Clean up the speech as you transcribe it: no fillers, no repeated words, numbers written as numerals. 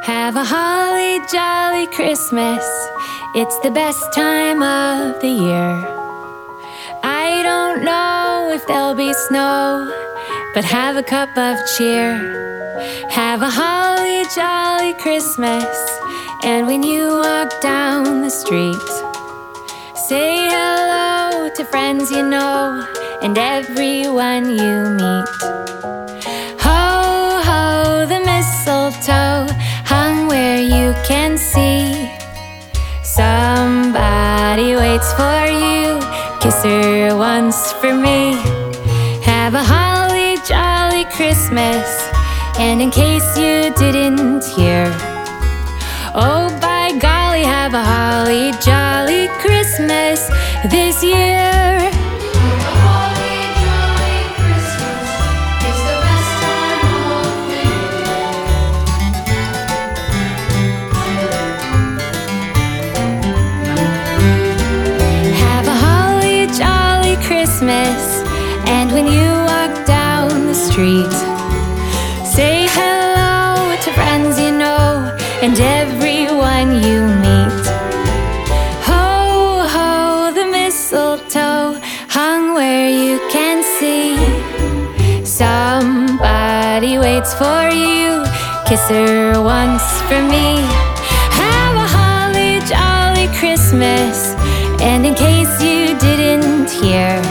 Have a holly jolly Christmas. It's the best time of the year. I don't know if there'll be snow, but have a cup of cheer. Have a holly jolly Christmas, and when you walk down the street, say hello to friends you know and everyone you meet. Ho, ho, the mistletoe hung where you can see. Somebody waits for you, kiss her once for me. Have a holly jolly Christmas, and in case you didn't hear, oh by golly, have a holly jolly Christmas this year. And when you walk down the street, say hello to friends you know and everyone you meet. Ho, ho, the mistletoe hung where you can see. Somebody waits for you, kiss her once for me. Have a holly jolly Christmas, and in case you didn't hear,